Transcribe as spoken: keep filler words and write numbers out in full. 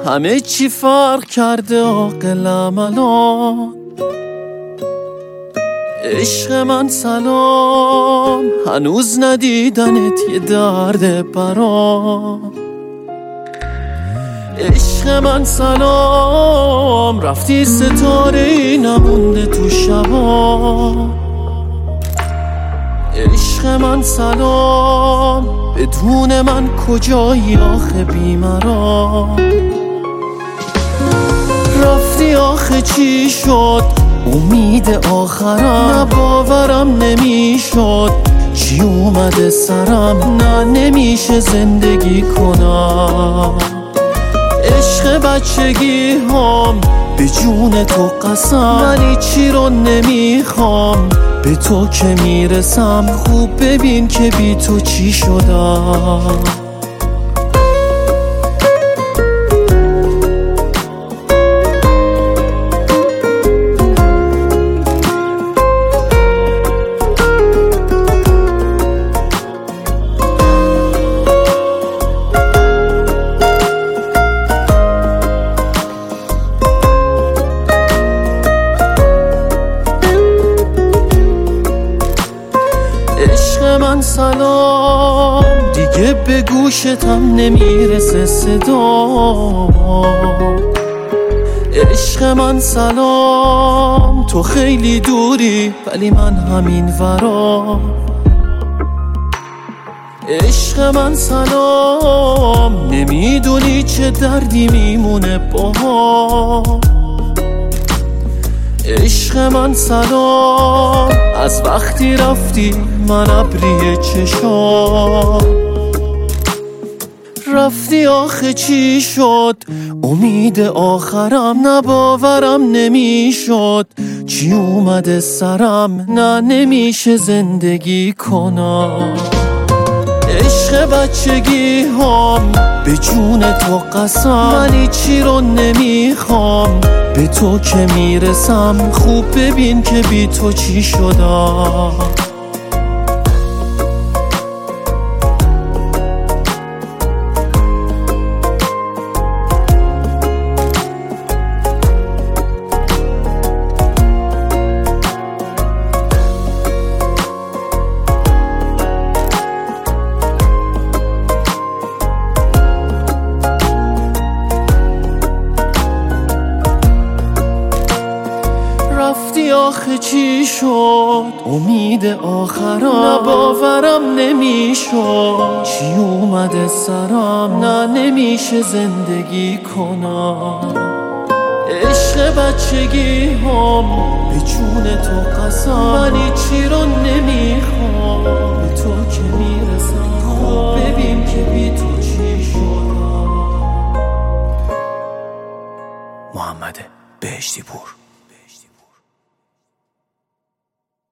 همه چی فرق کرده عاقلم الان. عشق من سلام، هنوز ندیدنت یه درد برام. عشق من سلام، رفتی ستاره نمونده تو شبا. عشق من سلام، بدون من کجایی آخه بیمرام. رفتی آخه چی شد امید آخرم، نه باورم نمیشد چی اومده سرم. نه نمیشه زندگی کنم عشق بچگی هم به جون تو قسم. ولی چی رو نمیخوام به تو که میرسم. خوب ببین که بی تو چی شدم. عشق من سلام، دیگه به گوشتم نمیرسه صدا. عشق من سلام، تو خیلی دوری ولی من همین ورا. عشق من سلام، نمیدونی چه دردی میمونه باها. عشق من سلام، از وقتی رفتی من ابری چشام. رفتی آخه چی شد امید آخرم، نه باورم نمیشد چی اومده سرم. نه نمیشه زندگی کنم عشق بچگی هم به جون تو قسم. ولی چی رو نمیخوام به تو که میرسم. خوب ببین که بی تو چی شدم. رفتی آخه چی شد امید آخرم، نه باورم نمیشد چی اومده سرم. نه نمیشه زندگی کنم عشق بچگی هم به جون تو قسم. ولی چی رو نمیخوام به تو که میرسم. خوب ببین که بی تو چی شدم. محمد بهشتی پور.